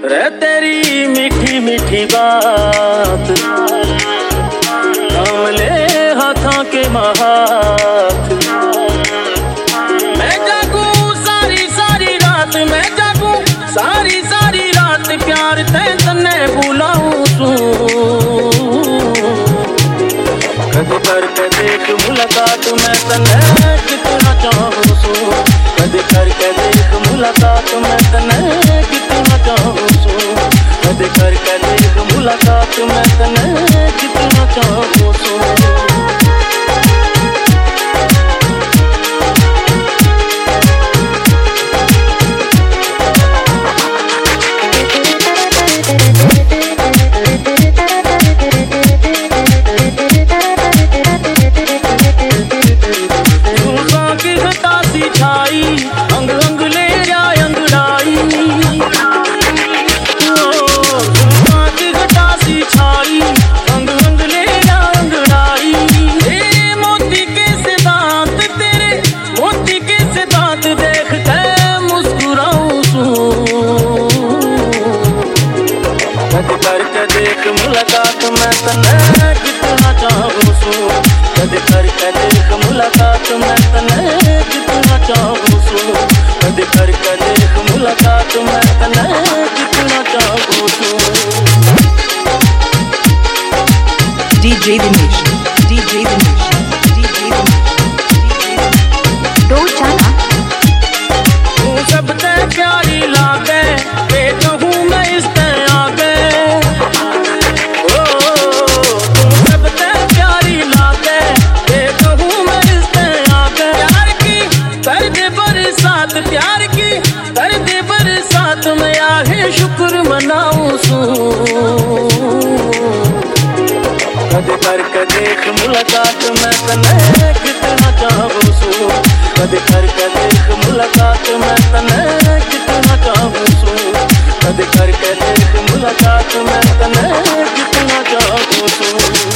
रे तेरी मीठी मीठी बात थाम ले हाथों के हाथ। मैं जागूं सारी सारी रात, मैं जागूं सारी सारी रात, प्यार तन्ने बुलाऊं तू। कद करके देख मुलाकात मैं तन्ने कितना चाहूं सू। कद करके देख मुलाकात मैं तन्ने कितना चाहूं सू। कद करके देख मुलाकात मैं तन्ने कितना चाहूं सू। अंग अंग ले जाए अंगड़ाई, की घटासी छाई, अंग अंग ले जाए अंगड़ाई। तेरे मोती के सिद्धांत, तेरे मोती के सिद्धांत देख के मुस्कुराऊं तू। कद करके देख मुलाकात मैं तन्ने कितना चाहूं सू। कद करके देख मुलाकात मैं तन्ने कितना चाहूं सू। कद करके देख मुलाकात मैं तन्ने कितना चाहूं सू। DJ Dinesh, DJ Dinesh, DJ Dinesh, दो चाना। तू सबसे प्यारी लागे, कहूँ मैं इस पे आगे। ओ तू सबसे प्यारी लागे, कहूँ मैं इस पे आगे। प्यार की कर दे बरसात, प्यार की कर दे बरसात, मैं आगे शुक्र मनाऊं सू। कद करके देख मुलाकात मैं तन्ने कितना चाहूं सू। कद करके देख मुलाकात मैं तन्ने कितना चाहूं सू। कद करके देख मुलाकात मैं तन्ने कितना चाहूं सू।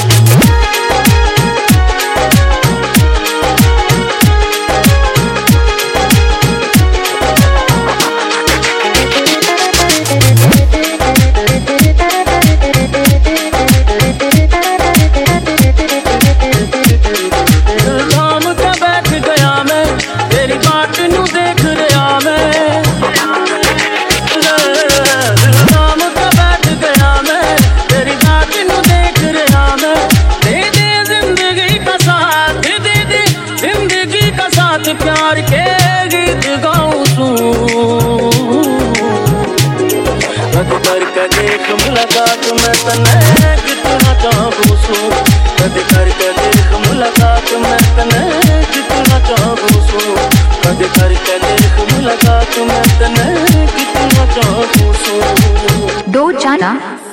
प्यार के गीत गाऊं तू। कद करके देख मुलाकात मैं तन्ने कितना चाहूं सू। कद करके देख मुलाकात मैं तन्ने कितना चाहूं सू। कद करके देख मुलाकात मैं तन्ने कितना चाहूं सू। दो चाना।